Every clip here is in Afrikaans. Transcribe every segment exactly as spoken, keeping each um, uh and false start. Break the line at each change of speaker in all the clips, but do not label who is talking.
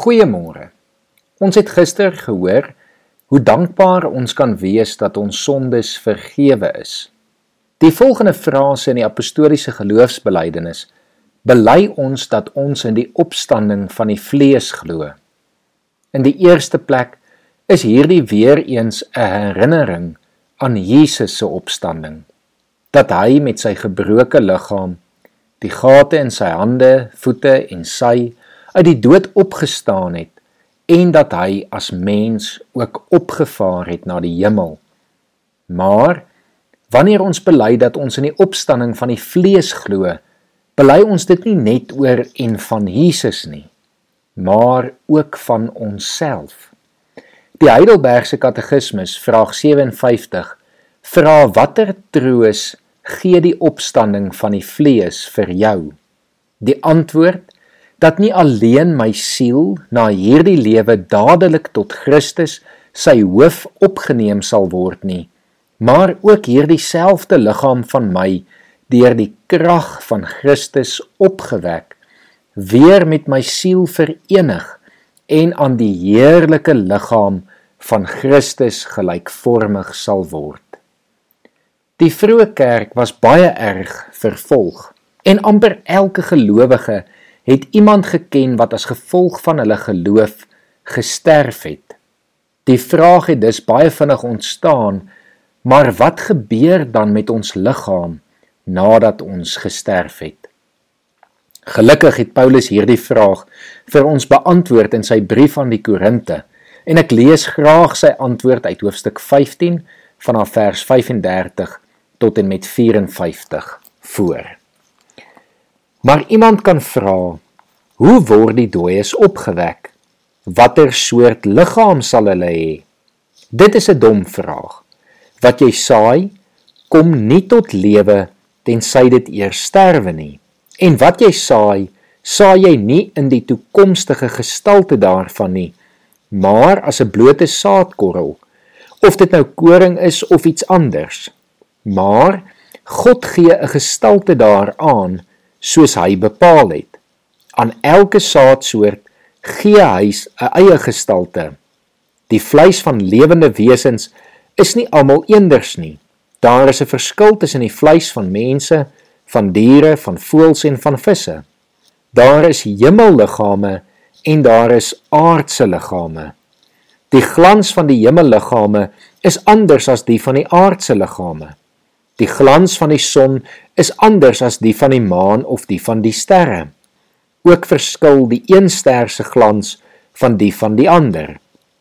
Goeiemôre. Ons het gister gehoor hoe dankbaar ons kan wees dat ons sondes vergewe is. Die volgende frase in die apostoliese geloofsbelijdenis bely ons dat ons in die opstanding van die vlees glo. In die eerste plek is hierdie weer eens 'n herinnering aan Jesus se opstanding, dat hy met sy gebroke liggaam, die gate in sy hande, voete en sy uit die dood opgestaan het en dat hy as mens ook opgevaar het na die hemel. Maar wanneer ons bely dat ons in die opstanding van die vlees glo, bely ons dit nie net oor en van Jesus nie, maar ook van onsself. Die Heidelbergse Katekismus, vraag vysewenvyftig, vra watter troos gee die opstanding van die vlees vir jou? Die antwoord, dat nie alleen my siel na hierdie lewe dadelik tot Christus sy hoof opgeneem sal word nie, maar ook hierdie selfde liggaam van my deur die krag van Christus opgewek, weer met my siel verenig en aan die heerlike liggaam van Christus gelykvormig sal word. Die vroeë kerk was baie erg vervolg en amper elke gelowige het iemand geken wat as gevolg van hulle geloof gesterf het. Die vraag het dus baie vinnig ontstaan, maar wat gebeur dan met ons liggaam nadat ons gesterf het? Gelukkig het Paulus hierdie vraag vir ons beantwoord in sy brief aan die Korinte, en ek lees graag sy antwoord uit hoofstuk vyftien vanaf vers vyfendertig tot en met vyf-en-vyftig voor. Maar iemand kan vra, hoe word die dooies opgewek? Watter soort liggaam sal hulle hê? Dit is 'n dom vraag. Wat jy saai, kom nie tot lewe tensy dit eers sterwe nie. En wat jy saai, saai jy nie in die toekomstige gestalte daarvan nie, maar as 'n blote saadkorrel, of dit nou koring is of iets anders. Maar God gee 'n gestalte daaraan, soos hy bepaal het. Aan elke saadsoort gee hy 'n eie gestalte. Die vleis van lewende wesens is nie almal eenders nie. Daar is 'n verskil tussen die vleis van mense, van diere, van voëls en van visse. Daar is hemelliggame en daar is aardse liggame. Die glans van die hemelliggame is anders as die van die aardse liggame. Die glans van die son is anders as die van die maan of die van die sterre. Ook verskil die een ster se glans van die van die ander.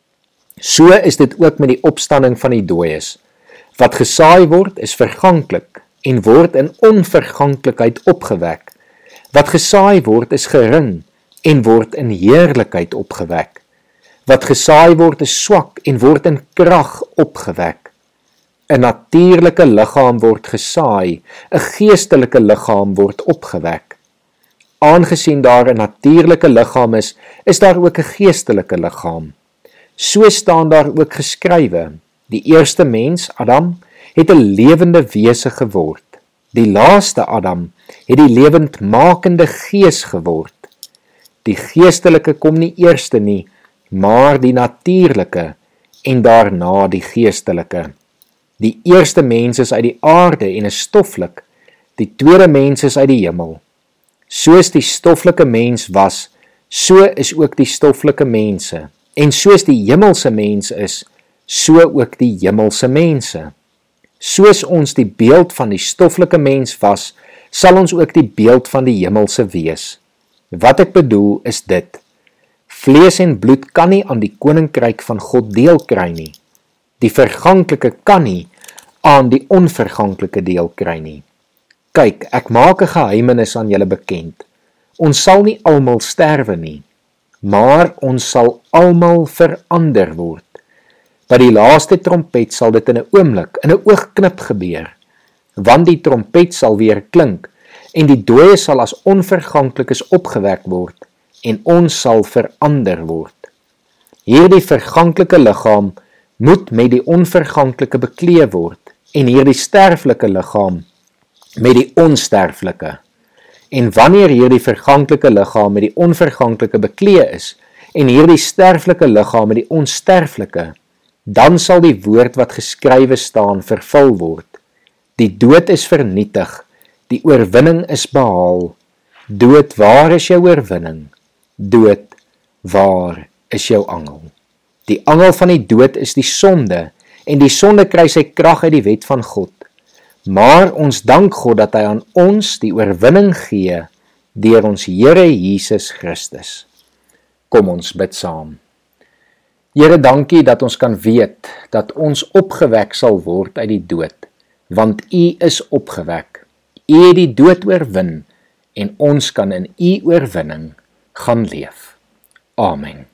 So is dit ook met die opstanding van die dooies. Wat gesaai word is verganklik en word in onverganklikheid opgewek. Wat gesaai word is gering en word in heerlikheid opgewek. Wat gesaai word is swak en word in krag opgewek. 'n Natuurlike liggaam word gesaai, 'n geestelike liggaam word opgewek. Aangesien daar 'n natuurlike liggaam is, is daar ook 'n geestelike liggaam. So staan daar ook geskrywe, die eerste mens, Adam, het 'n lewende wese geword. Die laaste Adam het die lewendmakende gees geword. Die geestelike kom nie eerste nie, maar die natuurlike en daarna die geestelike. Die eerste mens is uit die aarde en is stoflik, die tweede mens is uit die hemel. Soos die stoflike mens was, so is ook die stoflike mense, en soos die hemelse mens is, so ook die hemelse mense. Soos ons die beeld van die stoflike mens was, sal ons ook die beeld van die hemelse wees. Wat ek bedoel is dit, vlees en bloed kan nie aan die koninkryk van God deel kry nie. Die verganklike kan nie aan die onverganklike deel kry nie. Kyk, ek maak 'n geheimenis aan julle bekend. Ons sal nie almal sterwe nie, maar ons sal almal verander word. By die laaste trompet sal dit in 'n oomblik, in 'n oogknip gebeur, want die trompet sal weer klink, en die dooies sal as onverganklikes opgewek word, en ons sal verander word. Hierdie verganklike liggaam moet met die onverganklike beklee word, en hierdie sterflike liggaam met die onsterflike. En wanneer hierdie verganklike liggaam met die onverganklike beklee is, en hierdie sterflike liggaam met die onsterflike, dan sal die woord wat geskrywe staan vervul word. Die dood is vernietig, die oorwinning is behaal. Dood, waar is jou oorwinning? Dood, waar is jou angel? Die angel van die dood is die sonde, en die sonde kry sy krag uit die wet van God. Maar ons dank God dat hy aan ons die oorwinning gee deur ons Here Jesus Christus. Kom ons bid saam. Here, dankie dat ons kan weet dat ons opgewek sal word uit die dood, want U is opgewek. U het die dood oorwin en ons kan in U oorwinning gaan leef. Amen.